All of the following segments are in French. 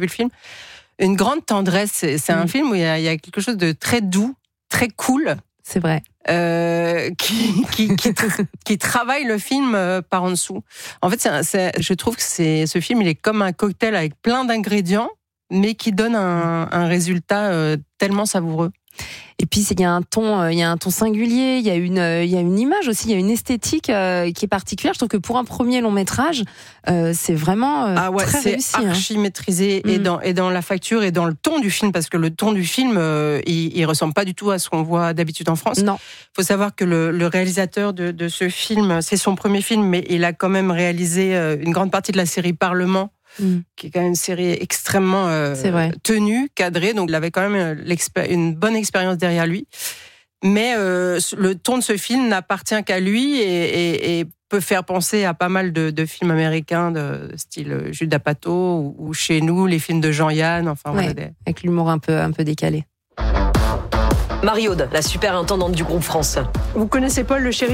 vu le film. Une grande tendresse. C'est un film où il y a quelque chose de très doux, très cool. C'est vrai. Qui travaille le film par en dessous. En fait, je trouve que ce film, il est comme un cocktail avec plein d'ingrédients, mais qui donne un résultat tellement savoureux. Et puis il y a un ton singulier, il y a une image aussi, il y a une esthétique qui est particulière. Je trouve que pour un premier long métrage, c'est vraiment très réussi. C'est archi maîtrisé et dans la facture et dans le ton du film, parce que le ton du film, il ressemble pas du tout à ce qu'on voit d'habitude en France. Non. Faut savoir que le réalisateur de ce film, c'est son premier film, mais il a quand même réalisé une grande partie de la série Parlement. Qui est quand même une série extrêmement tenue, cadrée, donc il avait quand même une bonne expérience derrière lui. Mais le ton de ce film n'appartient qu'à lui et peut faire penser à pas mal de films américains de style Judd Apatow ou chez nous, les films de Jean-Yann, avec l'humour un peu décalé. Marie-Aude, la superintendante du groupe France. Vous connaissez Paul, le shérif ?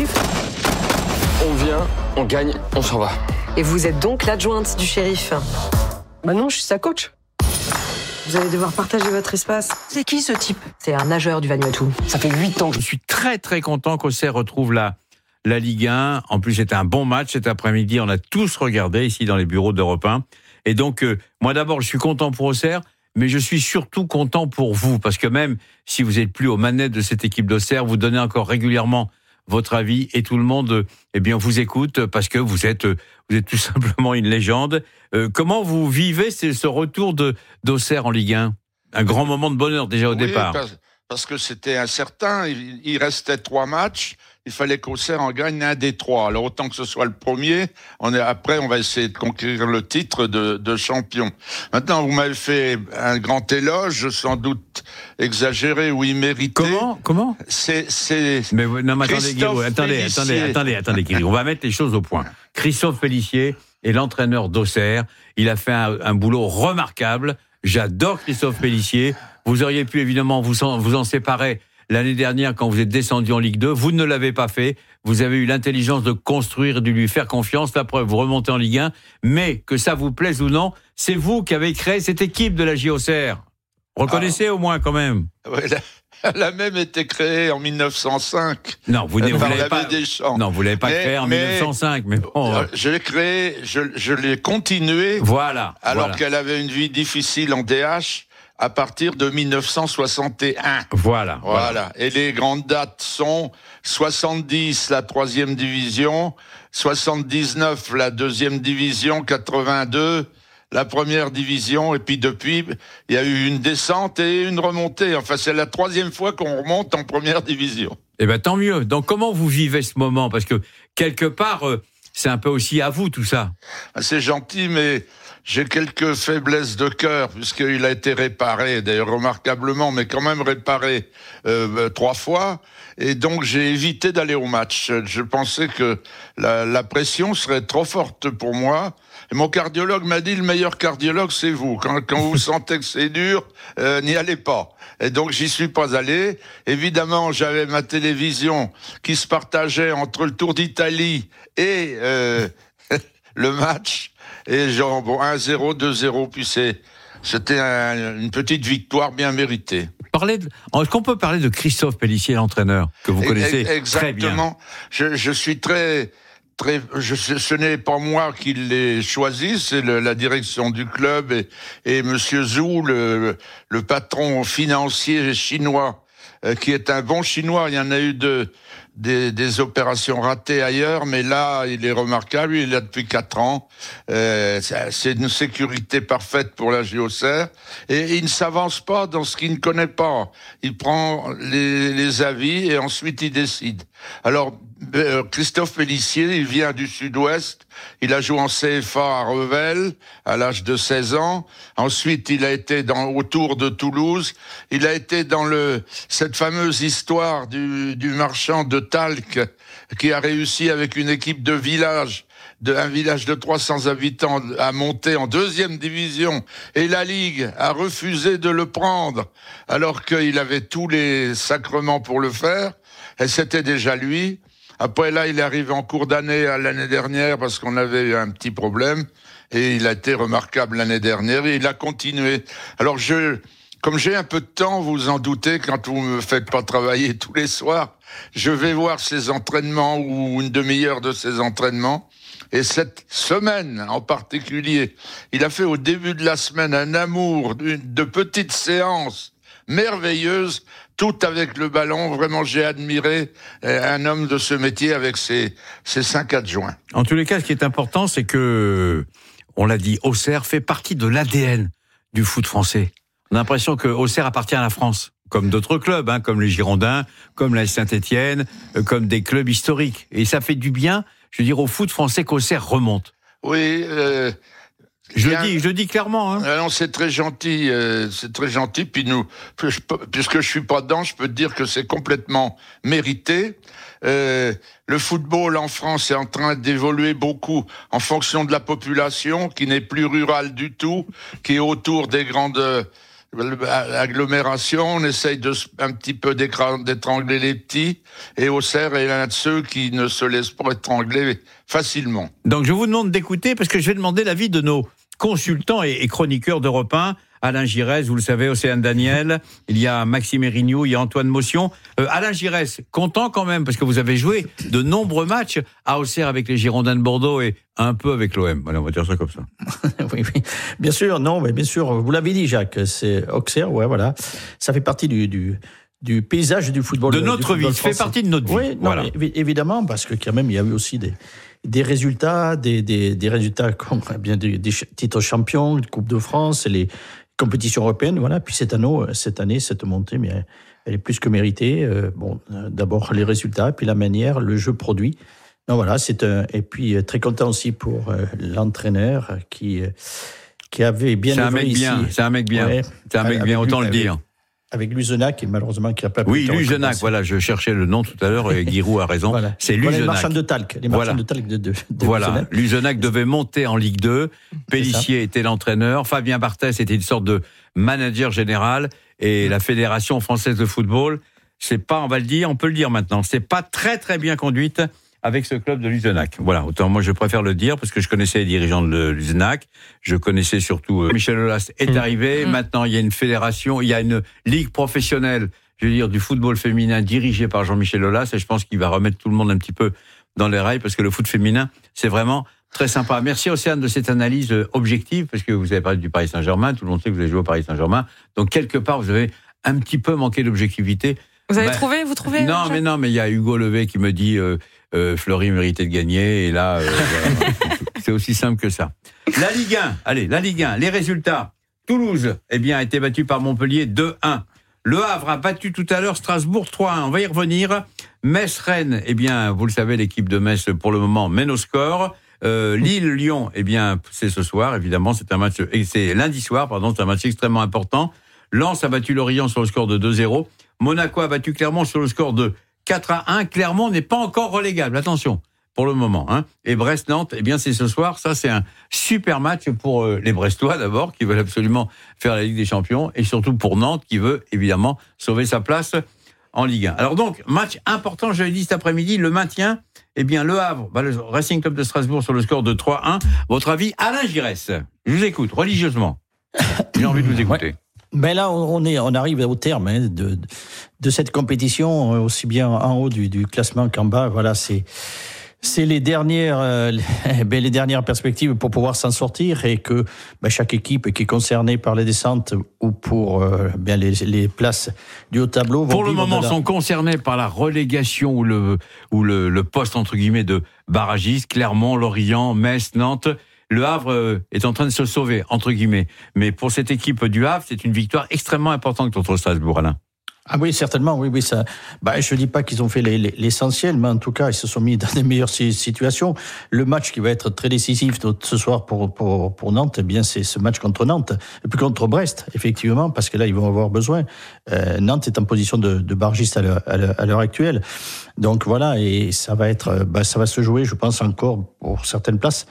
On vient, on gagne, on s'en va. Et vous êtes donc l'adjointe du shérif ? Bah non, je suis sa coach. Vous allez devoir partager votre espace. C'est qui ce type ? C'est un nageur du Vanuatu. Ça fait 8 ans que Je suis très très content qu'Auxerre retrouve la Ligue 1. En plus, c'était un bon match cet après-midi. On a tous regardé ici dans les bureaux d'Europe 1. Et donc, moi d'abord, je suis content pour Auxerre, mais je suis surtout content pour vous. Parce que même si vous n'êtes plus aux manettes de cette équipe d'Auxerre, vous donnez encore régulièrement votre avis et tout le monde vous écoute parce que vous êtes tout simplement une légende. Comment vous vivez ce retour d'Auxerre en Ligue 1 ? Un grand moment de bonheur déjà au départ. Parce que c'était incertain, il restait 3 matchs, il fallait qu'Auxerre en gagne un des 3. Alors autant que ce soit le premier, après on va essayer de conquérir le titre de champion. Maintenant vous m'avez fait un grand éloge, sans doute exagéré ou immérité. Comment ? Mais non, attendez, Kiri, on va mettre les choses au point. Christophe Pélissier est l'entraîneur d'Auxerre, il a fait un boulot remarquable. J'adore Christophe Pélissier. Vous auriez pu évidemment vous en séparer l'année dernière quand vous êtes descendu en Ligue 2. Vous ne l'avez pas fait. Vous avez eu l'intelligence de construire et de lui faire confiance. La preuve, vous remontez en Ligue 1. Mais que ça vous plaise ou non, c'est vous qui avez créé cette équipe de la JOCR. Reconnaissez au moins quand même. Ouais, elle a même été créée en 1905. Non, vous l'avez pas. Non, vous l'avez pas créée en 1905. Mais bon. Je l'ai créée, je l'ai continuée. Voilà. Alors qu'elle avait une vie difficile en DH. À partir de 1961. Voilà. Et les grandes dates sont 70, la 3e division, 79, la 2e division, 82, la 1re division, et puis depuis, il y a eu une descente et une remontée. Enfin, c'est la 3e fois qu'on remonte en 1re division. Eh ben, tant mieux. Donc, comment vous vivez ce moment ? Parce que, quelque part, c'est un peu aussi à vous, tout ça. C'est gentil, mais j'ai quelques faiblesses de cœur, puisqu'il a été réparé, d'ailleurs remarquablement, mais quand même réparé 3 fois. Et donc, j'ai évité d'aller au match. Je pensais que la pression serait trop forte pour moi. Et mon cardiologue m'a dit, le meilleur cardiologue, c'est vous. Quand vous sentez que c'est dur, n'y allez pas. Et donc, j'y suis pas allé. Évidemment, j'avais ma télévision qui se partageait entre le Tour d'Italie et le match. Et genre, 1-0, 2-0, puis c'était une petite victoire bien méritée. Est-ce qu'on peut parler de Christophe Pélissier, l'entraîneur, que vous connaissez très bien ? Exactement. Je suis ce n'est pas moi qui l'ai choisi, c'est la direction du club et Monsieur Zhou, le patron financier chinois, qui est un bon chinois. Il y en a eu des opérations ratées ailleurs, mais là, il est remarquable. Il est là depuis 4 ans. C'est une sécurité parfaite pour la JOCR. Et il ne s'avance pas dans ce qu'il ne connaît pas. Il prend les avis et ensuite il décide. Alors, Christophe Pélissier, il vient du Sud-Ouest. Il a joué en CFA à Revel à l'âge de 16 ans. Ensuite, il a été autour de Toulouse. Il a été dans cette fameuse histoire du marchand de talc qui a réussi avec une équipe de village, un village de 300 habitants, à monter en 2e division. Et la Ligue a refusé de le prendre alors qu'il avait tous les sacrements pour le faire. Et c'était déjà lui. Après, là, il est arrivé en cours d'année l'année dernière parce qu'on avait eu un petit problème. et il a été remarquable l'année dernière et il a continué. Alors comme j'ai un peu de temps, vous en doutez, quand vous me faites pas travailler tous les soirs, je vais voir ses entraînements ou une demi-heure de ses entraînements. Et cette semaine en particulier, il a fait au début de la semaine un amour de petites séances merveilleuses, tout avec le ballon. Vraiment, j'ai admiré un homme de ce métier avec ses 5 adjoints. En tous les cas, ce qui est important, c'est que, on l'a dit, Auxerre fait partie de l'ADN du foot français. On a l'impression que Auxerre appartient à la France, comme d'autres clubs, comme les Girondins, comme la Saint-Étienne, comme des clubs historiques. Et ça fait du bien, je veux dire, au foot français qu'Auxerre remonte. Oui, je le dis clairement. Non, c'est très gentil, Puis puisque je suis pas dedans, je peux te dire que c'est complètement mérité. Le football en France est en train d'évoluer beaucoup en fonction de la population, qui n'est plus rurale du tout, qui est autour des grandes agglomérations. On essaye un petit peu d'étrangler les petits, et Auxerre est l'un de ceux qui ne se laissent pas étrangler facilement. Donc je vous demande d'écouter, parce que je vais demander l'avis de nos consultants et chroniqueurs d'Europe 1. Alain Giresse, vous le savez, Océane Daniel, il y a Maxime Erignoux, il y a Antoine Motion. Alain Giresse, content quand même, parce que vous avez joué de nombreux matchs à Auxerre avec les Girondins de Bordeaux et un peu avec l'OM. Voilà, on va dire ça comme ça. Oui, bien sûr, mais bien sûr, vous l'avez dit, Jacques, c'est Auxerre, voilà. Ça fait partie du paysage du football. De notre vie, ça fait partie de notre vie. Oui, voilà. Évidemment, parce que quand même, il y a eu aussi des résultats, des résultats comme bien des titres champions, de Coupe de France, les compétitions européennes, voilà. Puis cette année, cette montée, mais elle est plus que méritée. D'abord les résultats, puis la manière, le jeu produit. Donc voilà, et puis très content aussi pour l'entraîneur qui avait bien évolué ici. C'est un mec bien. Ouais, c'est un mec bien, autant le dire. Avec Luzenac, et malheureusement qui n'a pas pu. Oui, Luzenac, voilà, je cherchais le nom tout à l'heure et Giroud a raison. Voilà. C'est Luzenac. Les marchands de talc. Les marchands de talc de voilà. Luzenac devait monter en Ligue 2. Pellissier était l'entraîneur. Fabien Barthès était une sorte de manager général. Et la Fédération française de football, c'est pas, on va le dire, on peut le dire maintenant, c'est pas très très bien conduite avec ce club de Luzenac. Voilà, autant moi je préfère le dire parce que je connaissais les dirigeants de Luzenac, je connaissais surtout Michel Aulas est arrivé, maintenant il y a une fédération, il y a une ligue professionnelle, je veux dire du football féminin dirigée par Jean-Michel Aulas et je pense qu'il va remettre tout le monde un petit peu dans les rails parce que le foot féminin, c'est vraiment très sympa. Merci Océane de cette analyse objective parce que vous avez parlé du Paris Saint-Germain, tout le monde sait que vous avez joué au Paris Saint-Germain, donc quelque part vous avez un petit peu manqué d'objectivité. Vous avez trouvé, vous trouvez Non, mais il y a Hugo Levet qui me dit Fleury méritait de gagner et là voilà, c'est aussi simple que ça. La Ligue 1, les résultats. Toulouse, a été battu par Montpellier 2-1. Le Havre a battu tout à l'heure Strasbourg 3-1. On va y revenir. Metz-Rennes, vous le savez, l'équipe de Metz pour le moment mène au score. Lille-Lyon, c'est ce soir, évidemment, c'est lundi soir, c'est un match extrêmement important. Lens a battu Lorient sur le score de 2-0. Monaco a battu Clermont sur le score de 4-1. Clermont n'est pas encore relégable, attention, pour le moment. Et Brest-Nantes, c'est ce soir. Ça, c'est un super match pour les Brestois, d'abord, qui veulent absolument faire la Ligue des Champions, et surtout pour Nantes, qui veut, évidemment, sauver sa place en Ligue 1. Alors donc, match important, je l'ai dit cet après-midi, le maintien, le Havre, le Racing Club de Strasbourg sur le score de 3-1. Votre avis, Alain Giresse? Je vous écoute, religieusement. J'ai envie de vous écouter. Ouais. Là, on arrive au terme de cette compétition, aussi bien en haut du classement qu'en bas. Voilà, c'est les dernières perspectives pour pouvoir s'en sortir et que chaque équipe qui est concernée par les descentes ou pour les places du haut tableau vont pour le moment sont concernés par la relégation ou le poste entre guillemets de barragiste. Clermont, Lorient, Metz, Nantes. Le Havre est en train de se sauver, entre guillemets. Mais pour cette équipe du Havre, c'est une victoire extrêmement importante contre Strasbourg, Alain. Ah oui, certainement, oui, ça. Je dis pas qu'ils ont fait l'essentiel, mais en tout cas, ils se sont mis dans des meilleures situations. Le match qui va être très décisif ce soir pour Nantes, c'est ce match contre Nantes, et puis contre Brest, effectivement, parce que là, ils vont avoir besoin. Nantes est en position de barragiste à l'heure actuelle. Donc voilà, et ça va se jouer, je pense, encore pour certaines places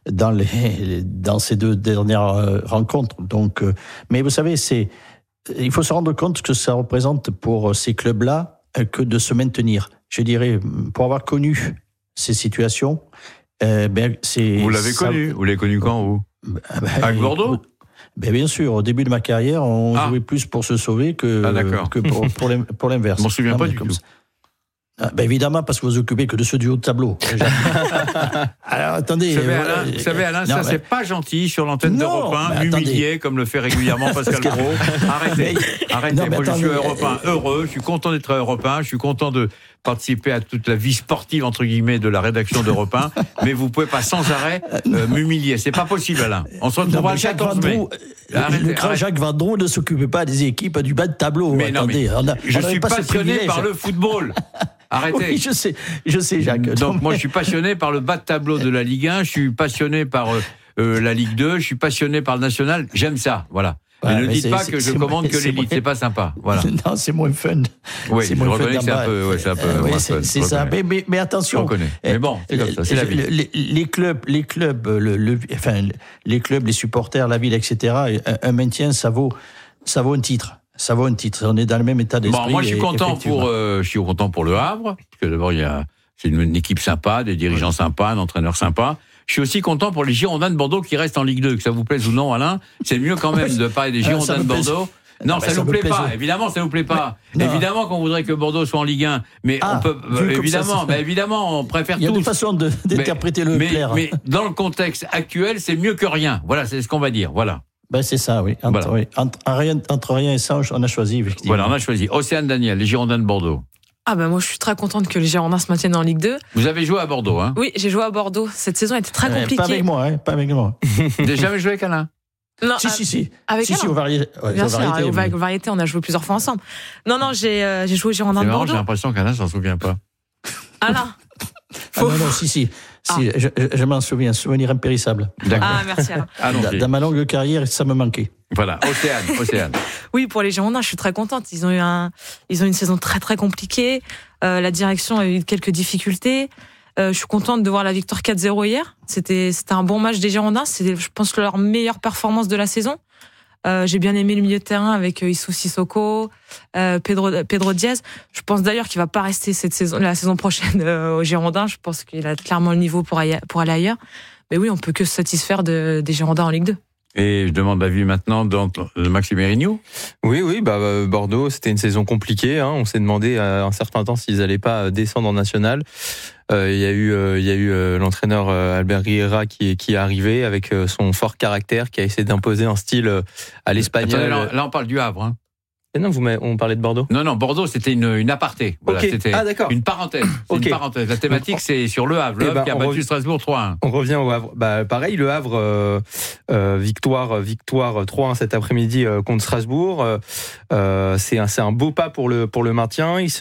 dans ces deux dernières rencontres. Donc, mais vous savez, il faut se rendre compte que ça représente pour ces clubs-là que de se maintenir. Je dirais, pour avoir connu ces situations, Vous l'avez connu. Vous l'avez connu quand, vous ? Avec Bordeaux bien sûr, au début de ma carrière, on jouait plus pour se sauver que pour l'inverse. Je m'en souviens pas du tout. Évidemment, parce que vous occupez que de ce duo de tableau. Alors, attendez. Vous savez, Alain, c'est pas gentil sur l'antenne d'Europe 1, m'humilier comme le fait régulièrement Pascal Praud. Arrêtez. Moi, je suis Europe 1 heureux, je suis content d'être Europe 1, je suis content de participer à toute la vie sportive, entre guillemets, de la rédaction d'Europe 1, mais vous pouvez pas sans arrêt m'humilier. C'est pas possible, Alain. On se retrouvera le 14 mai. Le grand Jacques Vendroux ne s'occupait pas des équipes du bas de tableau. Mais je suis passionné par le football. Arrêtez. Oui, je sais, Jacques. Donc moi, je suis passionné par le bas de tableau de la Ligue 1, je suis passionné par la Ligue 2, je suis passionné par le National. J'aime ça, voilà. Mais ne dites pas que je commande que l'élite, c'est pas sympa. Voilà. Non, c'est moins fun. Oui, je reconnais que c'est un peu, c'est ça. Mais attention. Mais bon, c'est comme ça, c'est la vie. Les clubs, les supporters, la ville, etc. Un maintien, ça vaut un titre. Ça vaut un titre. On est dans le même état d'esprit. Bon, moi, je suis content pour le Havre, parce que d'abord, c'est une équipe sympa, des dirigeants sympas, un entraîneur sympa. Je suis aussi content pour les Girondins de Bordeaux qui restent en Ligue 2. Que ça vous plaise ou non, Alain, c'est mieux quand même de parler des Girondins de Bordeaux. Non, ça nous plaît pas. Évidemment, ça nous plaît pas. Évidemment qu'on voudrait que Bordeaux soit en Ligue 1, mais on peut évidemment, on préfère tous. Il y a des façons d'interpréter le clair. Mais dans le contexte actuel, c'est mieux que rien. Voilà, c'est ce qu'on va dire. Voilà. C'est ça, oui. Entre rien et ça, on a choisi, effectivement. Voilà, on a choisi. Océane Daniel, les Girondins de Bordeaux. Moi, je suis très contente que les Girondins se maintiennent en Ligue 2. Vous avez joué à Bordeaux, hein? Oui, j'ai joué à Bordeaux. Cette saison était très compliquée. Pas avec moi. Vous n'avez jamais joué avec Alain? Non, si. Avec Alain. Aux variétés. Bien sûr, aux variétés, on a joué plusieurs fois ensemble. Non, j'ai joué aux Girondins de Bordeaux. J'ai l'impression qu'Alain s'en souvient pas. Alain. Non, si. Je m'en souviens, souvenir impérissable. D'accord. Merci Alain. Dans ma longue carrière, ça me manquait. Voilà, Océane. Oui, pour les Girondins, je suis très contente. Ils ont une saison très très compliquée. La direction a eu quelques difficultés. Je suis contente de voir la victoire 4-0 hier. C'était un bon match des Girondins. C'était, je pense, leur meilleure performance de la saison. J'ai bien aimé le milieu de terrain avec Issou Sissoko, Pedro Diaz. Je pense d'ailleurs qu'il va pas rester la saison prochaine aux Girondins. Je pense qu'il a clairement le niveau pour aller ailleurs. Mais oui, on peut que se satisfaire des Girondins en Ligue 2. Et je demande l'avis maintenant de Maxime Mérignoux. Oui, Bordeaux, c'était une saison compliquée. On s'est demandé à un certain temps s'ils n'allaient pas descendre en national. Il y a eu l'entraîneur Albert Riera qui est arrivé avec son fort caractère, qui a essayé d'imposer un style à l'espagnol. Attendez, là, on parle du Havre. Et non, on parlait de Bordeaux. Non, Bordeaux, c'était une aparté. Voilà, c'était une parenthèse. Une parenthèse. La thématique, c'est sur le Havre. Le Havre qui a battu Strasbourg 3-1. On revient au Havre. Pareil, le Havre, victoire 3-1 cet après-midi contre Strasbourg. C'est un beau pas pour le maintien. Il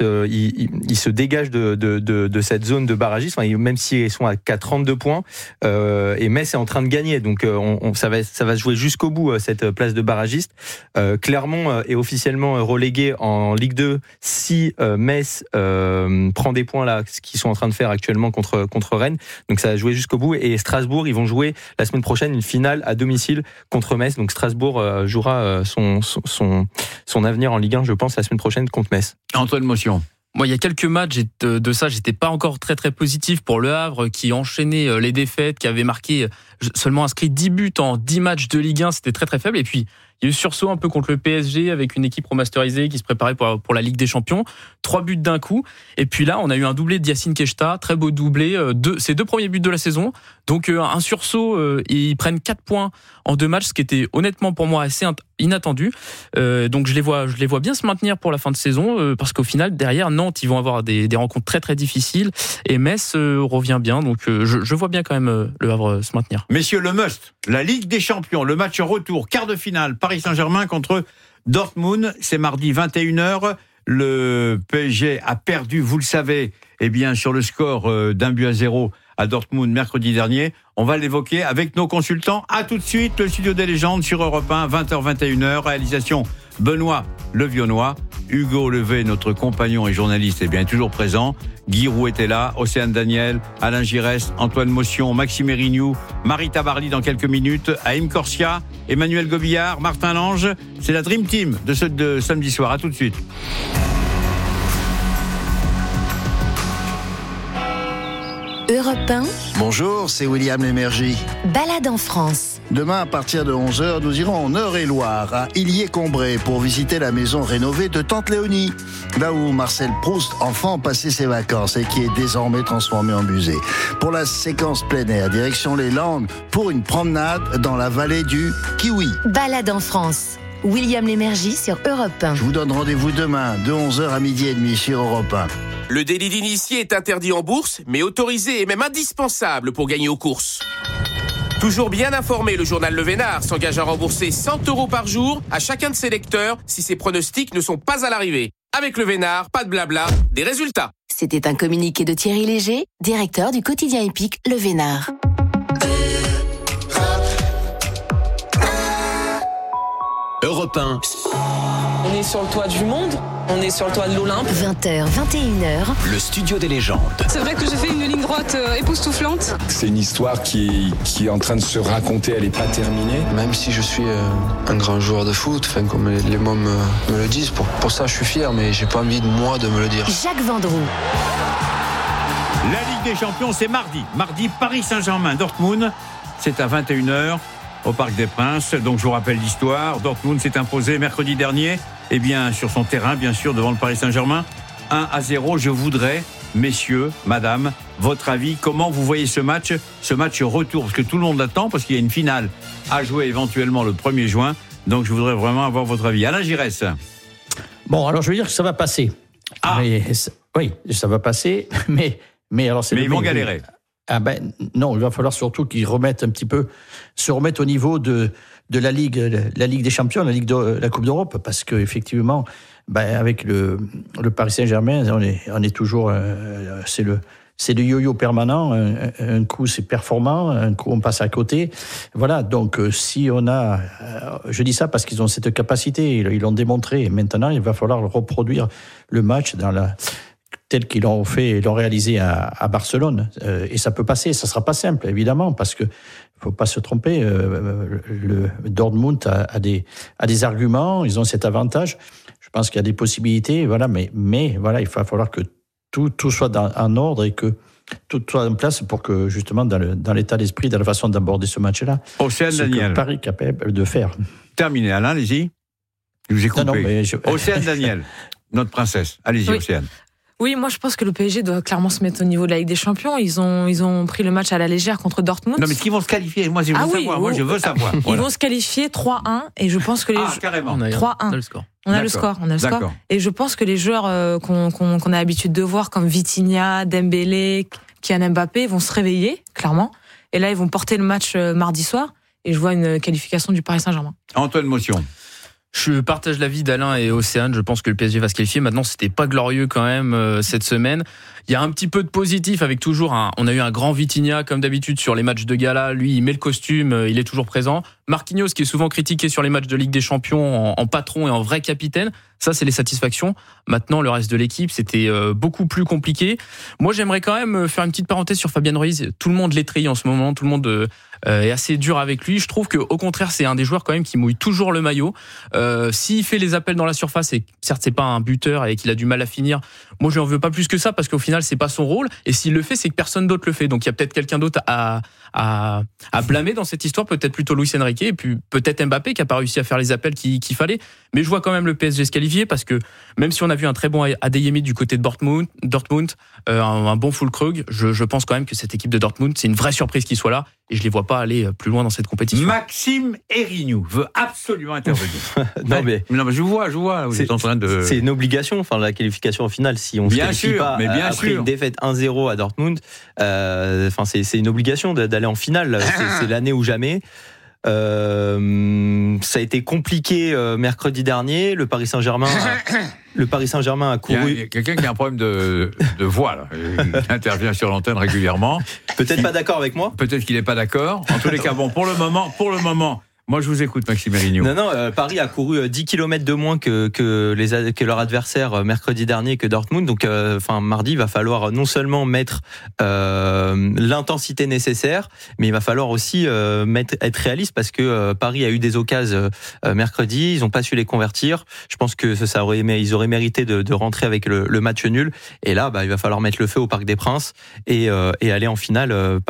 se dégage de cette zone de barragiste. Même s'ils sont à 32 points. Et Metz est en train de gagner. Donc, ça va se jouer jusqu'au bout, cette place de barragiste. Clermont est officiellement relégué en Ligue 2 si Metz prend des points là, ce qu'ils sont en train de faire actuellement contre Rennes. Donc ça va jouer jusqu'au bout. Et Strasbourg, ils vont jouer la semaine prochaine une finale à domicile contre Metz. Donc Strasbourg jouera son avenir en Ligue 1, je pense, la semaine prochaine contre Metz. Antoine Motion. Moi, il y a quelques matchs de ça, j'étais pas encore très très positif pour le Havre qui enchaînait les défaites, qui avait marqué seulement inscrit 10 buts en 10 matchs de Ligue 1, c'était très très faible. Et puis il y a eu sursaut un peu contre le PSG avec une équipe remasterisée qui se préparait pour la Ligue des Champions. 3 buts d'un coup. Et puis là, on a eu un doublé de Yacine Keshta, très beau doublé, ses 2 premiers buts de la saison. Donc un sursaut, ils prennent 4 points en 2 matchs, ce qui était honnêtement pour moi assez inattendu. Donc je les vois bien se maintenir pour la fin de saison, parce qu'au final, derrière Nantes, ils vont avoir des rencontres très très difficiles. Et Metz revient bien, donc je vois bien quand même le Havre se maintenir. Messieurs, le must, la Ligue des Champions, le match retour, quart de finale, Paris Saint-Germain contre Dortmund, c'est mardi 21h. Le PSG a perdu, vous le savez, sur le score d'1-0 à Dortmund mercredi dernier. On va l'évoquer avec nos consultants. À tout de suite, le studio des légendes sur Europe 1, 20h-21h. Réalisation Benoît Levionnois. Hugo Levé, notre compagnon et journaliste, est toujours présent. Guy Roux était là, Océane Daniel, Alain Giresse, Antoine Motion, Maxime Mérignoux, Marie Tabarly dans quelques minutes, Haïm Corsia, Emmanuel Gobillard, Martin Lange. C'est la Dream Team de samedi soir. À tout de suite. Europe 1. Bonjour, c'est William Lémergie. Balade en France. Demain, à partir de 11h, nous irons en Eure-et-Loire, à Illiers-Combray, pour visiter la maison rénovée de Tante Léonie, là où Marcel Proust, enfant, passait ses vacances et qui est désormais transformé en musée. Pour la séquence plein air, direction les Landes, pour une promenade dans la vallée du Kiwi. Balade en France. William Lémergie sur Europe 1. Je vous donne rendez-vous demain, de 11h à 12h30 sur Europe 1. Le délit d'initié est interdit en bourse, mais autorisé et même indispensable pour gagner aux courses. Toujours bien informé, le journal Le Vénard s'engage à rembourser 100 € par jour à chacun de ses lecteurs si ses pronostics ne sont pas à l'arrivée. Avec Le Vénard, pas de blabla, des résultats. C'était un communiqué de Thierry Léger, directeur du quotidien épique Le Vénard. Europe 1. On est sur le toit du monde, on est sur le toit de l'Olympe. 20h, 21h. Le studio des légendes. C'est vrai que j'ai fait une ligne droite époustouflante. C'est une histoire qui est en train de se raconter, elle n'est pas terminée. Même si je suis un grand joueur de foot, comme les mots me le disent, pour ça je suis fier, mais j'ai pas envie de me le dire. Jacques Vendroux. La Ligue des Champions, c'est mardi. Mardi, Paris Saint-Germain, Dortmund. C'est à 21h. Au Parc des Princes. Donc je vous rappelle l'histoire. Dortmund s'est imposé mercredi dernier, sur son terrain, bien sûr, devant le Paris Saint-Germain. 1-0. Je voudrais, messieurs, madame, votre avis. Comment vous voyez ce match retour? Parce que tout le monde l'attend, parce qu'il y a une finale à jouer éventuellement le 1er juin. Donc je voudrais vraiment avoir votre avis. Alain Giresse. Bon, alors je veux dire que ça va passer. Oui, ça va passer, mais alors c'est. Mais ils vont galérer. Non, il va falloir surtout qu'ils se remettent au niveau de la Ligue des Champions, la Coupe d'Europe, parce que effectivement, avec le Paris Saint-Germain, on est toujours, c'est le yo-yo permanent. Un coup c'est performant, un coup on passe à côté. Voilà, donc si on a, je dis ça parce qu'ils ont cette capacité, ils l'ont démontré. Et maintenant, il va falloir reproduire le match tel qu'ils l'ont réalisé à Barcelone. Et ça peut passer, ça sera pas simple, évidemment, parce que faut pas se tromper, le Dortmund a des arguments, ils ont cet avantage. Je pense qu'il y a des possibilités, voilà, mais voilà, il va falloir que tout soit en ordre et que tout soit en place pour que, justement, dans l'état d'esprit, dans la façon d'aborder ce match-là, Océane Daniel. Que Paris est capable de faire. Terminé, Alain, allez-y. Je vous ai coupé. Océane Daniel, notre princesse. Allez-y, oui. Océane. Oui, moi je pense que le PSG doit clairement se mettre au niveau de la Ligue des Champions. Ils ont pris le match à la légère contre Dortmund. Non, mais est-ce qu'ils vont se qualifier? Moi, je veux savoir. Ils vont se qualifier 3-1 et je pense que carrément. 3-1. On a le score. On a le score. Et je pense que les joueurs qu'on a l'habitude de voir comme Vitinha, Dembélé, Kylian Mbappé vont se réveiller, clairement. Et là, ils vont porter le match mardi soir. Et je vois une qualification du Paris Saint-Germain. Antoine Motion. Je partage l'avis d'Alain et Océane. Je pense que le PSG va se qualifier. Maintenant, c'était pas glorieux quand même cette semaine. Il y a un petit peu de positif avec toujours on a eu un grand Vitinha comme d'habitude sur les matchs de gala. Lui, il met le costume, il est toujours présent. Marquinhos, qui est souvent critiqué sur les matchs de Ligue des Champions en patron et en vrai capitaine. Ça, c'est les satisfactions. Maintenant, le reste de l'équipe, c'était beaucoup plus compliqué. Moi, j'aimerais quand même faire une petite parenthèse sur Fabien Ruiz. Tout le monde l'étrille en ce moment. Tout le monde est assez dur avec lui. Je trouve que, au contraire, c'est un des joueurs quand même qui mouille toujours le maillot. S'il fait les appels dans la surface, et certes, c'est pas un buteur et qu'il a du mal à finir, moi, je n'en veux pas plus que ça parce qu'au final, c'est pas son rôle. Et s'il le fait, c'est que personne d'autre le fait. Donc, il y a peut-être quelqu'un d'autre à blâmer dans cette histoire. Peut-être plutôt Luis Enrique et puis peut-être Mbappé qui a pas réussi à faire les appels qu'il fallait. Mais je vois quand même le PSG se qualifier parce que même si on a vu un très bon Adeyemi du côté de Dortmund, un bon Füllkrug, je pense quand même que cette équipe de Dortmund, c'est une vraie surprise qu'il soit là et je les vois pas aller plus loin dans cette compétition. Maxime Erignou veut absolument intervenir. non mais je vois, vous êtes en train de... C'est une obligation, la qualification en finale. Si on se qualifie pas après une défaite 1-0 à Dortmund, c'est une obligation d'aller en finale. C'est l'année ou jamais. Ça a été compliqué mercredi dernier. Le Paris Saint-Germain a couru. Il y a quelqu'un qui a un problème de voix là. Il intervient sur l'antenne régulièrement. Peut-être pas d'accord avec moi. Peut-être qu'il n'est pas d'accord. En tous les cas, bon, pour le moment. Moi, je vous écoute, Maxime Erignou. Non, Paris a couru 10 km de moins que leur adversaire mercredi dernier, que Dortmund. Donc, mardi, il va falloir non seulement mettre l'intensité nécessaire, mais il va falloir aussi être réaliste parce que Paris a eu des occasions mercredi, ils n'ont pas su les convertir. Je pense que ils auraient mérité de rentrer avec le match nul. Et là, il va falloir mettre le feu au Parc des Princes et aller en finale, pas le choix.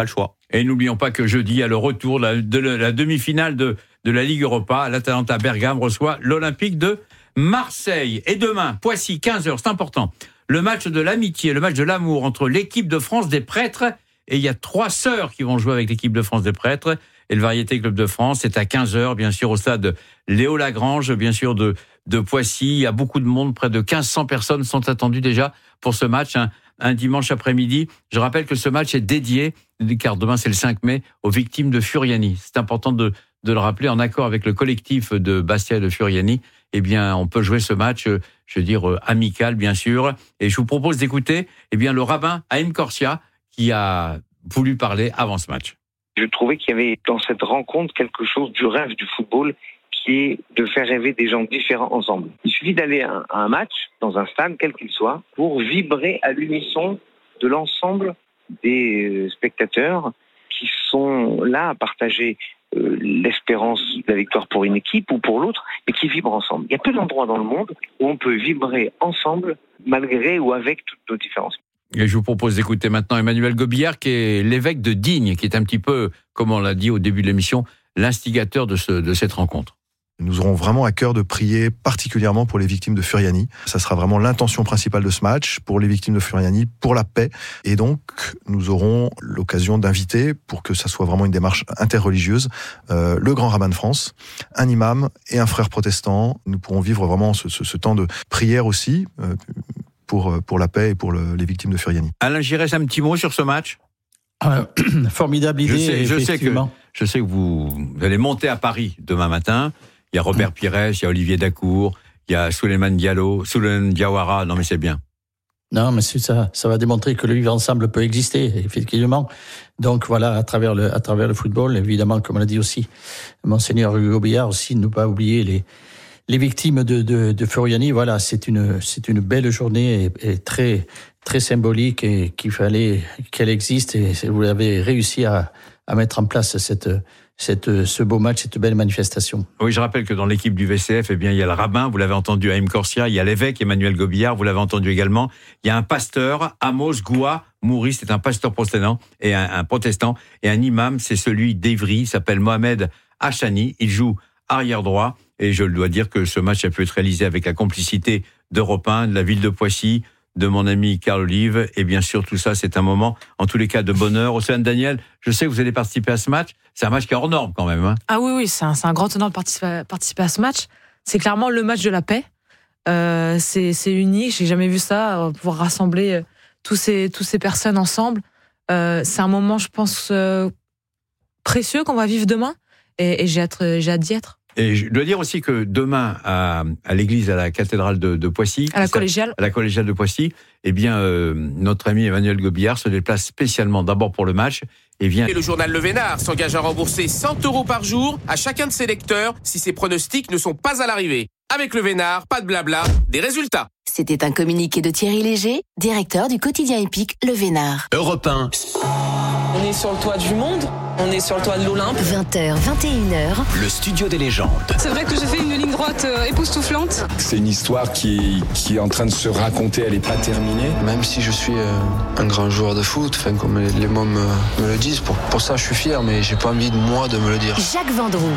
Et n'oublions pas que jeudi, il y a le retour de la demi-finale de la Ligue Europa. L'Atalanta Bergame reçoit l'Olympique de Marseille. Et demain, Poissy, 15h, c'est important. Le match de l'amitié, le match de l'amour entre l'équipe de France des prêtres, et il y a 3 sœurs qui vont jouer avec l'équipe de France des prêtres, et le Variété Club de France. C'est à 15h, bien sûr, au stade Léo Lagrange, bien sûr, de Poissy. Il y a beaucoup de monde, près de 1500 personnes sont attendues déjà pour ce match, un dimanche après-midi. Je rappelle que ce match est dédié, car demain c'est le 5 mai, aux victimes de Furiani. C'est important de le rappeler, en accord avec le collectif de Bastia et de Furiani. Eh bien, on peut jouer ce match, je veux dire, amical, bien sûr. Et je vous propose d'écouter, eh bien, le rabbin Haïm Korsia, qui a voulu parler avant ce match. Je trouvais qu'il y avait dans cette rencontre quelque chose du rêve du football, qui est de faire rêver des gens différents ensemble. Il suffit d'aller à un match, dans un stade, quel qu'il soit, pour vibrer à l'unisson de l'ensemble des spectateurs qui sont là à partager l'espérance de la victoire pour une équipe ou pour l'autre, et qui vibrent ensemble. Il y a peu d'endroits dans le monde où on peut vibrer ensemble, malgré ou avec toutes nos différences. Et je vous propose d'écouter maintenant Emmanuel Gobillard, qui est l'évêque de Digne, qui est un petit peu, comme on l'a dit au début de l'émission, l'instigateur de cette rencontre. Nous aurons vraiment à cœur de prier particulièrement pour les victimes de Furiani. Ça sera vraiment l'intention principale de ce match, pour les victimes de Furiani, pour la paix. Et donc, nous aurons l'occasion d'inviter, pour que ça soit vraiment une démarche interreligieuse, le grand rabbin de France, un imam et un frère protestant. Nous pourrons vivre vraiment ce temps de prière aussi, pour la paix et pour les victimes de Furiani. Alain Giresse, un petit mot sur ce match ? Formidable idée, effectivement. Je sais que vous allez monter à Paris demain matin. Il y a Robert Pires, il y a Olivier Dacour, il y a Souleymane Diawara. Non, mais c'est bien. Non, mais ça va démontrer que le vivre ensemble peut exister, effectivement. Donc voilà, à travers le football, évidemment, comme l'a dit aussi Monseigneur Hugo Gobillard, aussi ne pas oublier les victimes de Furiani. Voilà, c'est une belle journée et très très symbolique, et qu'il fallait qu'elle existe, et vous avez réussi à mettre en place ce beau match, cette belle manifestation. Oui, je rappelle que dans l'équipe du VCF, eh bien, il y a le rabbin, vous l'avez entendu, Haïm Korsia, il y a l'évêque Emmanuel Gobillard, vous l'avez entendu également, il y a un pasteur, Amos Goua Mouri, c'est un pasteur protestant, et un protestant, et un imam, c'est celui d'Evry, il s'appelle Mohamed Hachani, il joue arrière droit, et je dois dire que ce match a pu être réalisé avec la complicité d'Europe 1, de la ville de Poissy, de mon ami Carl Olive, et bien sûr tout ça c'est un moment en tous les cas de bonheur. Océane Daniel, je sais que vous allez participer à ce match, c'est un match qui est hors norme quand même. Hein. Ah oui, c'est un grand honneur de participer à ce match, c'est clairement le match de la paix, c'est unique, j'ai jamais vu ça, pouvoir rassembler tous ces personnes ensemble, c'est un moment je pense précieux qu'on va vivre demain, et j'ai hâte d'y être. Et je dois dire aussi que demain, à l'église, à la cathédrale de Poissy, à la collégiale de Poissy, eh bien, notre ami Emmanuel Gobillard se déplace spécialement d'abord pour le match et vient. Et le journal Le Vénard s'engage à rembourser 100 € par jour à chacun de ses lecteurs si ses pronostics ne sont pas à l'arrivée. Avec Le Vénard, pas de blabla, des résultats. C'était un communiqué de Thierry Léger, directeur du quotidien épique Le Vénard. Europe 1. On est sur le toit du monde, on est sur le toit de l'Olympe. 20h, 21h. Le studio des légendes. C'est vrai que j'ai fait une ligne droite époustouflante. C'est une histoire qui est en train de se raconter, elle n'est pas terminée. Même si je suis un grand joueur de foot, comme les mots me le disent, pour ça je suis fier, mais j'ai pas envie de me le dire. Jacques Vendroux.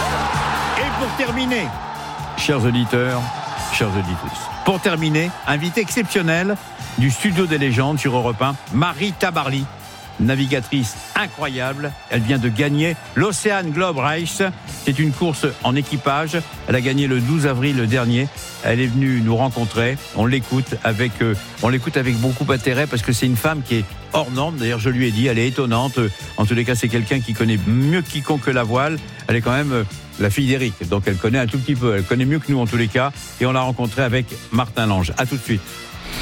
Et pour terminer, chers auditeurs, chères auditrices, pour terminer, invité exceptionnel du studio des légendes sur Europe 1, Marie Tabarly. Navigatrice incroyable, elle vient de gagner l'Ocean Globe Race. C'est une course en équipage. Elle a gagné le 12 avril dernier. Elle est venue nous rencontrer. On l'écoute avec beaucoup d'intérêt parce que c'est une femme qui est hors norme. D'ailleurs, je lui ai dit, elle est étonnante. En tous les cas, c'est quelqu'un qui connaît mieux quiconque la voile. Elle est quand même la fille d'Éric, donc elle connaît un tout petit peu. Elle connaît mieux que nous en tous les cas. Et on l'a rencontrée avec Martin Lange. À tout de suite.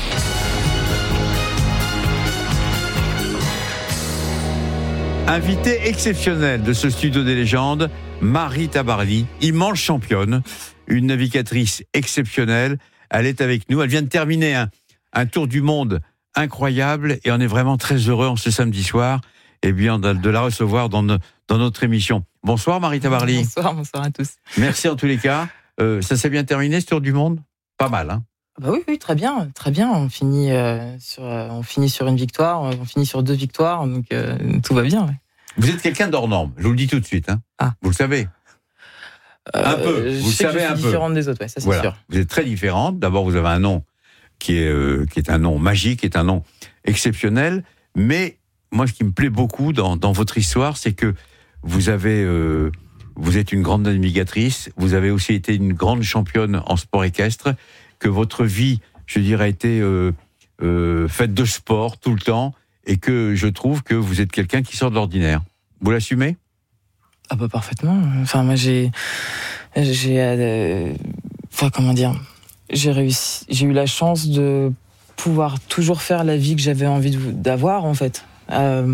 Invitée exceptionnelle de ce studio des légendes, Marie Tabarly, immense championne, une navigatrice exceptionnelle. Elle est avec nous. Elle vient de terminer un tour du monde incroyable et on est vraiment très heureux en ce samedi soir de la recevoir dans notre émission. Bonsoir Marie Tabarly. Bonsoir à tous. Merci en tous les cas. Ça s'est bien terminé ce tour du monde ? Pas mal, hein ? Bah oui, très bien. On finit sur une victoire, on finit sur 2 victoires, donc tout va bien. Ouais. Vous êtes quelqu'un d'hors norme, je vous le dis tout de suite. Vous le savez. Un peu. Vous le savez un peu. Différente des autres, ça c'est sûr. Vous êtes très différente. D'abord, vous avez un nom qui est un nom magique, qui est un nom exceptionnel. Mais moi, ce qui me plaît beaucoup dans votre histoire, c'est que vous êtes une grande navigatrice. Vous avez aussi été une grande championne en sport équestre. Que votre vie, je dirais, a été faite de sport tout le temps. Et que je trouve que vous êtes quelqu'un qui sort de l'ordinaire. Vous l'assumez ? Ah bah parfaitement. Enfin moi j'ai comment dire, j'ai eu la chance de pouvoir toujours faire la vie que j'avais envie d'avoir en fait. Je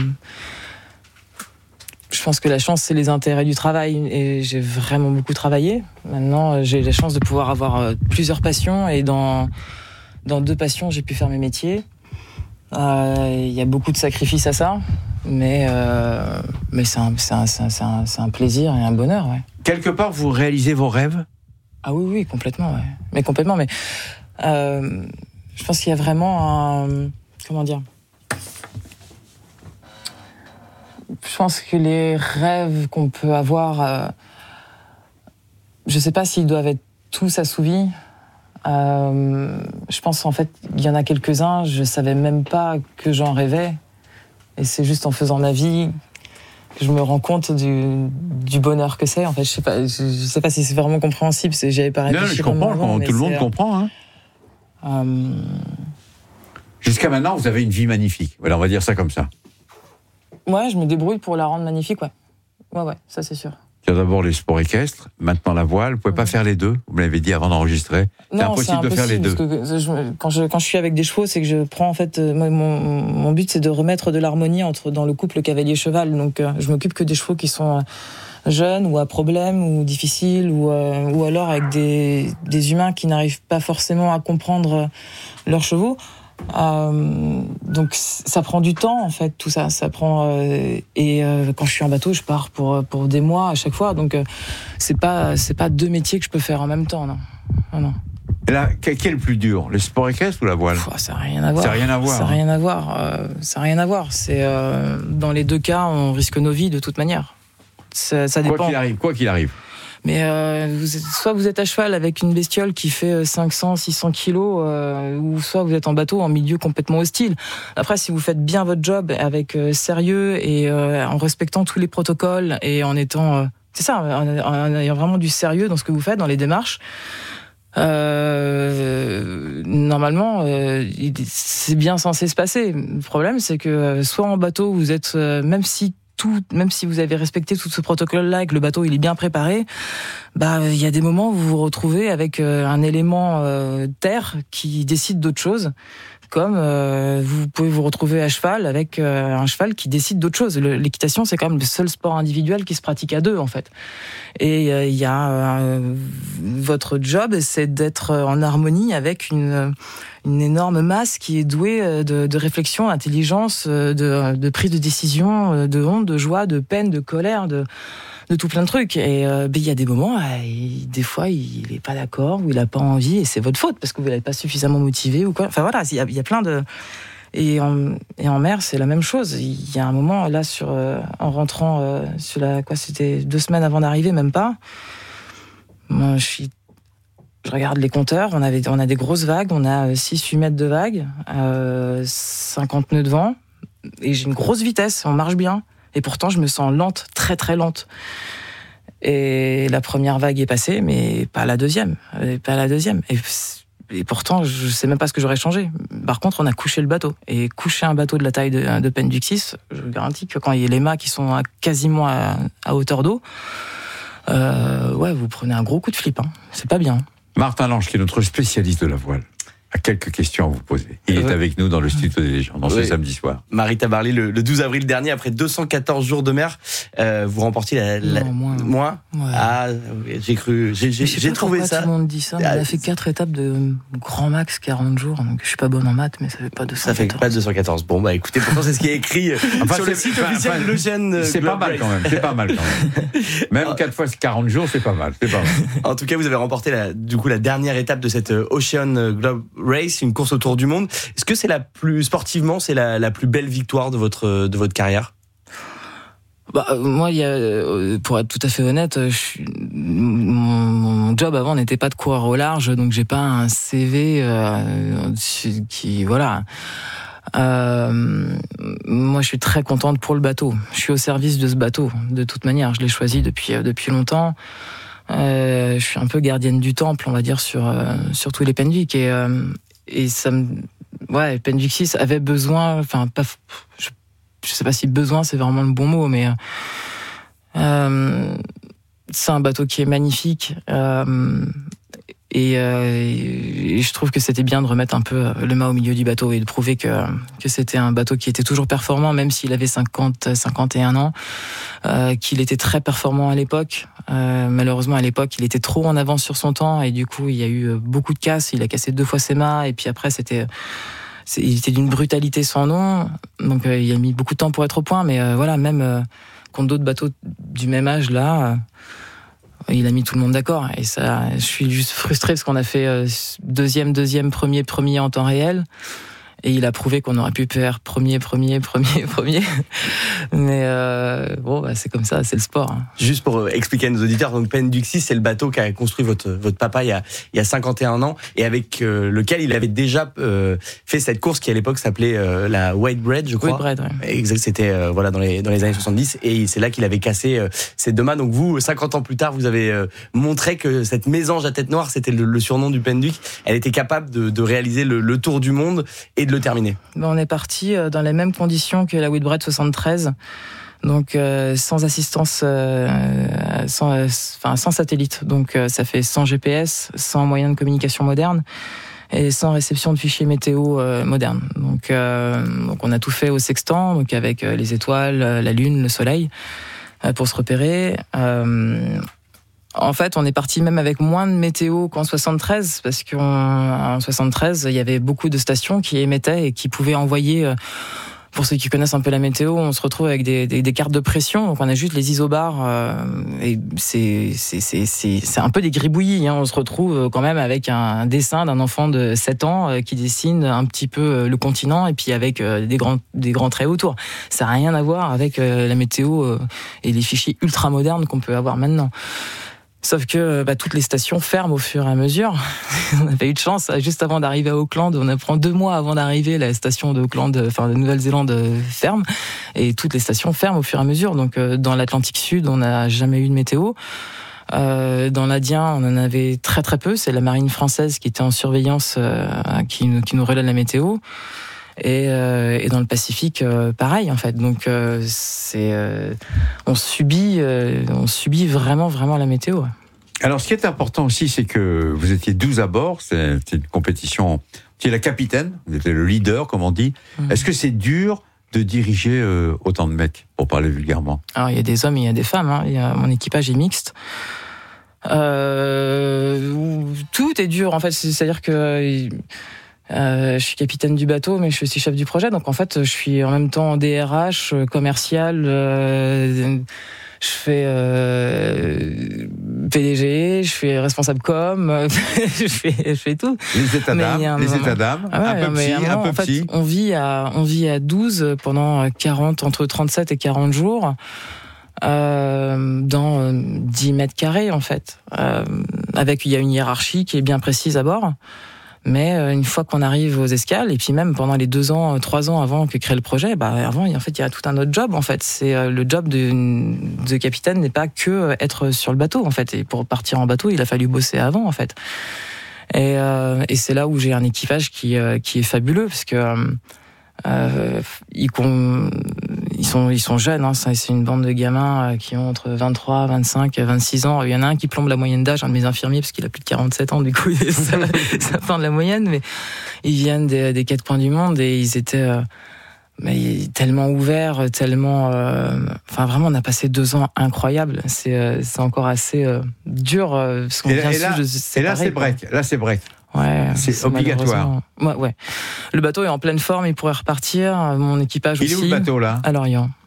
pense que la chance c'est les intérêts du travail et j'ai vraiment beaucoup travaillé. Maintenant j'ai la chance de pouvoir avoir plusieurs passions et dans 2 passions j'ai pu faire mes métiers. Il y a beaucoup de sacrifices à ça, mais c'est un plaisir et un bonheur, ouais. Quelque part, vous réalisez vos rêves ? Ah oui, complètement, ouais. Mais complètement, mais je pense qu'il y a vraiment un... Comment dire ? Je pense que les rêves qu'on peut avoir, je sais pas s'ils doivent être tous assouvis. Je pense en fait il y en a quelques-uns, je savais même pas que j'en rêvais et c'est juste en faisant ma vie que je me rends compte du bonheur que c'est. En fait, je sais pas si c'est vraiment compréhensible, j'avais pas réfléchi. Non, je comprends, tout le monde comprend. Jusqu'à maintenant, vous avez une vie magnifique. Voilà, on va dire ça comme ça. Ouais, je me débrouille pour la rendre magnifique, ouais. Ouais, ça c'est sûr. Il y a d'abord les sports équestres, maintenant la voile. Vous pouvez pas faire les deux. Vous me l'avez dit avant d'enregistrer. C'est impossible de faire les deux. Parce que quand je suis avec des chevaux, c'est que je prends en fait mon but, c'est de remettre de l'harmonie dans le couple cavalier-cheval. Donc je m'occupe que des chevaux qui sont jeunes ou à problème ou difficiles ou alors avec des humains qui n'arrivent pas forcément à comprendre leurs chevaux. Donc ça prend du temps en fait, tout ça prend quand je suis en bateau je pars pour des mois à chaque fois, donc c'est pas 2 métiers que je peux faire en même temps, non. Et là, quel est le plus dur, le sport équestre ou la voile ? Ça n'a rien à voir. Ça n'a rien à voir. C'est dans les 2 cas on risque nos vies de toute manière. Ça dépend. Quoi qu'il arrive. Mais soit vous êtes à cheval avec une bestiole qui fait 500-600 kilos, ou soit vous êtes en bateau en milieu complètement hostile. Après, si vous faites bien votre job avec sérieux et en respectant tous les protocoles et en étant... c'est ça, en ayant vraiment du sérieux dans ce que vous faites, dans les démarches, normalement, c'est bien censé se passer. Le problème, c'est que soit en bateau, vous êtes... même si vous avez respecté tout ce protocole-là et que le bateau il est bien préparé, il y a des moments où vous vous retrouvez avec un élément terre qui décide d'autre chose, comme vous pouvez vous retrouver à cheval avec un cheval qui décide d'autre chose. L'équitation, c'est quand même le seul sport individuel qui se pratique à 2 en fait. Et il y a votre job, c'est d'être en harmonie avec une énorme masse qui est douée de réflexion, d'intelligence, de prise de décision, de honte, de joie, de peine, de colère, de tout plein de trucs. Et il y a des moments, des fois, il est pas d'accord ou il a pas envie, et c'est votre faute parce que vous l'avez pas suffisamment motivé ou quoi. Enfin voilà, il y a plein de... Et en mer, c'est la même chose. Il y a un moment, là, en rentrant c'était 2 semaines avant d'arriver, même pas. Moi, je regarde les compteurs, on a des grosses vagues, on a 6-8 mètres de vagues, 50 nœuds de vent, et j'ai une grosse vitesse, on marche bien. Et pourtant, je me sens lente, très très lente. Et la première vague est passée, mais pas la deuxième. Et pourtant, je sais même pas ce que j'aurais changé. Par contre, on a couché le bateau. Et coucher un bateau de la taille de Penduxis, je vous garantis que quand il y a les mâts qui sont quasiment à hauteur d'eau, vous prenez un gros coup de flip. C'est pas bien. Martin Lange, qui est notre spécialiste de la voile, a quelques questions à vous poser. Il est avec nous dans le studio des légendes, ce samedi soir. Marie Tabarly, le 12 avril dernier, après 214 jours de mer, vous remportiez moins. Ouais. Ah, j'ai trouvé ça. Tout le monde dit ça. On a fait 4 étapes de grand max 40 jours. Donc je suis pas bonne en maths, mais ça fait pas 214. Ça fait pas 214. Bon, écoutez, pourtant c'est ce qui est écrit sur le site officiel de l'Ocean. C'est pas mal quand même. Même 4 fois 40 jours, c'est pas mal. En tout cas, vous avez remporté la dernière étape de cette Ocean Globe Race, une course autour du monde. Est-ce que c'est sportivement, c'est la plus belle victoire de votre carrière ? Moi, pour être tout à fait honnête, mon job avant n'était pas de courir au large, donc j'ai pas un CV qui voilà. Moi, je suis très contente pour le bateau. Je suis au service de ce bateau. De toute manière, je l'ai choisi depuis longtemps. Je suis un peu gardienne du temple, on va dire, sur tous les Penwick et ça me, Penwick 6 avait besoin, enfin pas. Je sais pas si besoin c'est vraiment le bon mot, mais c'est un bateau qui est magnifique et je trouve que c'était bien de remettre un peu le mât au milieu du bateau et de prouver que c'était un bateau qui était toujours performant, même s'il avait 51 ans, qu'il était très performant à l'époque. Malheureusement, à l'époque, il était trop en avance sur son temps et du coup, il y a eu beaucoup de casses. Il a cassé 2 fois ses mâts et puis après, il était d'une brutalité sans nom, donc il a mis beaucoup de temps pour être au point, mais même contre d'autres bateaux du même âge là, il a mis tout le monde d'accord. Et ça, je suis juste frustré parce qu'on a fait deuxième, premier en temps réel. Et il a prouvé qu'on aurait pu faire premier. Mais c'est comme ça, c'est le sport. Hein. Juste pour expliquer à nos auditeurs, donc Penwick 6, c'est le bateau qu'a construit votre papa il y a 51 ans et avec lequel il avait déjà fait cette course qui à l'époque s'appelait la Whitbread, je crois. Whitbread, ouais. Exact, c'était dans les années 70 et c'est là qu'il avait cassé ses 2 mâts. Donc vous, 50 ans plus tard, vous avez montré que cette mésange à tête noire, c'était le surnom du Penwick. Elle était capable de réaliser le tour du monde et de le terminer. On est parti dans les mêmes conditions que la Whitbread 73, donc sans assistance, sans satellite, donc ça fait sans GPS, sans moyen de communication moderne et sans réception de fichiers météo moderne. Donc on a tout fait au sextant, donc avec les étoiles, la lune, le soleil, pour se repérer. En fait, on est parti même avec moins de météo qu'en 73, parce qu'en 73, il y avait beaucoup de stations qui émettaient et qui pouvaient envoyer, pour ceux qui connaissent un peu la météo, on se retrouve avec des cartes de pression, donc on a juste les isobars, et c'est un peu des gribouillis, hein. On se retrouve quand même avec un dessin d'un enfant de 7 ans qui dessine un petit peu le continent, et puis avec des grands traits autour. Ça n'a rien à voir avec la météo et les fichiers ultra modernes qu'on peut avoir maintenant. Sauf que toutes les stations ferment au fur et à mesure. On n'a pas eu de chance. Juste avant d'arriver à Auckland, on apprend 2 mois avant d'arriver, la station d'Auckland, de Nouvelle-Zélande ferme. Et toutes les stations ferment au fur et à mesure. Donc dans l'Atlantique Sud, on n'a jamais eu de météo. Dans l'Indien, on en avait très très peu. C'est la marine française qui était en surveillance, qui nous relève la météo. Et dans le Pacifique, pareil en fait. Donc on subit vraiment la météo. Alors ce qui est important aussi, c'est que vous étiez 12 à bord. C'est une compétition. Vous étiez la capitaine, vous étiez le leader, comme on dit. Est-ce que c'est dur de diriger autant de mecs, pour parler vulgairement? Alors il y a des hommes et il y a des femmes. Hein. Mon équipage est mixte. Tout est dur en fait. C'est-à-dire que je suis capitaine du bateau, mais je suis aussi chef du projet. Donc en fait, je suis en même temps DRH, commercial, je fais PDG, je fais responsable com, je fais tout. Les états d'âme, un peu petit. On vit à 12 pendant 40, entre 37 et 40 jours. Dans 10 mètres carrés en fait. Il y a une hiérarchie qui est bien précise à bord. Mais une fois qu'on arrive aux escales, et puis même pendant les 2 ans, 3 ans avant que crée le projet, avant, en fait, il y a tout un autre job, en fait. C'est le job de capitaine n'est pas que être sur le bateau, en fait. Et pour partir en bateau, il a fallu bosser avant, en fait. Et c'est là où j'ai un équipage qui est fabuleux, parce que ils sont jeunes, hein. C'est une bande de gamins qui ont entre 23, 25, 26 ans. Il y en a un qui plombe la moyenne d'âge, un de mes infirmiers, parce qu'il a plus de 47 ans, du coup, ça fin de la moyenne, mais ils viennent des 4 coins du monde et ils étaient tellement ouverts, tellement... vraiment, on a passé 2 ans incroyables. C'est encore assez dur, parce qu'on vient là, c'est break. Là, c'est break. Ouais, c'est obligatoire. Ouais. Le bateau est en pleine forme, il pourrait repartir. Mon équipage aussi. Il est où le bateau là ? À Lorient.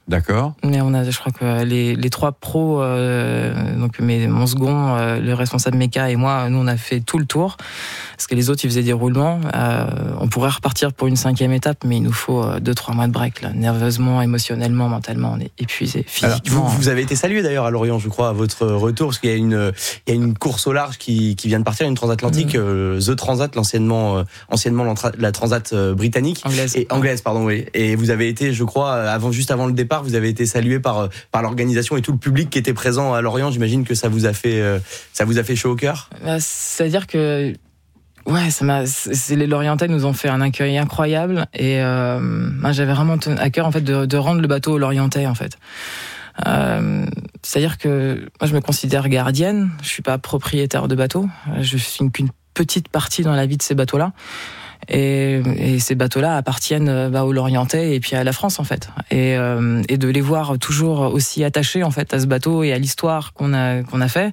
D'accord. Mais je crois que les 3 pros, donc mon second, le responsable méca et moi, nous on a fait tout le tour. Parce que les autres ils faisaient des roulements. On pourrait repartir pour une 5e étape, mais il nous faut 2-3 mois de break là. Nerveusement, émotionnellement, mentalement, on est épuisé. Physiquement. Alors, vous avez été salué d'ailleurs à Lorient, je crois, à votre retour, parce qu'il y a une course au large qui vient de partir, une transatlantique, The Transat, anciennement la Transat britannique. Anglaise, pardon, oui. Et vous avez été, je crois, juste avant le départ, vous avez été salué par l'organisation et tout le public qui était présent à Lorient. J'imagine que ça vous a fait chaud au cœur. C'est-à-dire que les Lorientais nous ont fait un accueil incroyable et j'avais vraiment à cœur en fait de rendre le bateau aux Lorientais en fait. C'est-à-dire que moi je me considère gardienne, je suis pas propriétaire de bateau, je suis qu'une petite partie dans la vie de ces bateaux-là. Et ces bateaux-là appartiennent aux Lorientais et puis à la France en fait. Et de les voir toujours aussi attachés en fait à ce bateau et à l'histoire qu'on a fait.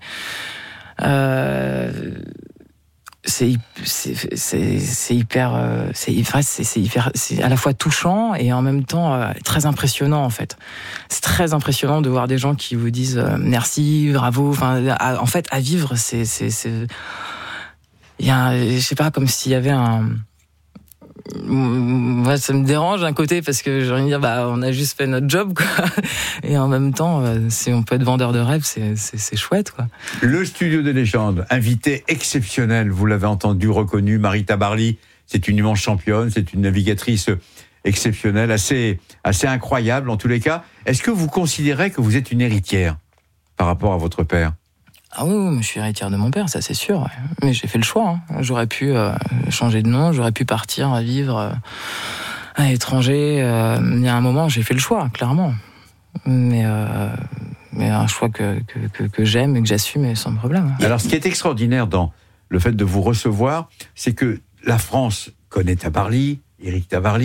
C'est à la fois touchant et en même temps très impressionnant en fait. C'est très impressionnant de voir des gens qui vous disent merci, bravo. En fait, à vivre, il y a, je sais pas, comme s'il y avait moi, ça me dérange d'un côté parce que j'ai envie de dire on a juste fait notre job quoi. Et en même temps si on peut être vendeur de rêves c'est chouette quoi. Le studio des légendes, invité exceptionnel, vous l'avez entendu, reconnu, Marie Tabarly, c'est une immense championne, c'est une navigatrice exceptionnelle, assez incroyable en tous les cas. Est-ce que vous considérez que vous êtes une héritière par rapport à votre père ? Ah oui, je suis héritière de mon père, ça c'est sûr. Ouais. Mais j'ai fait le choix. J'aurais pu changer de nom, j'aurais pu partir à vivre à l'étranger. Il y a un moment, j'ai fait le choix, clairement. Mais un choix que j'aime et que j'assume sans problème. Alors, ce qui est extraordinaire dans le fait de vous recevoir, c'est que la France connaît Tabarly, Éric Tabarly.